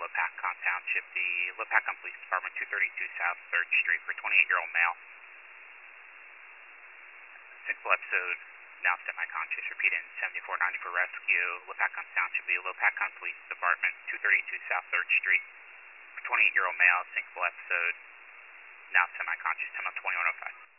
Lopatcon Township, the Lopatcon Police Department, 232 South 3rd Street for 28-year-old male. Simple episode, now semi-conscious, repeat in 7490 for rescue. Lopatcon Township, the Lopatcon Police Department, 232 South 3rd Street for 28-year-old male, simple episode, now semi-conscious, 10 on 2105.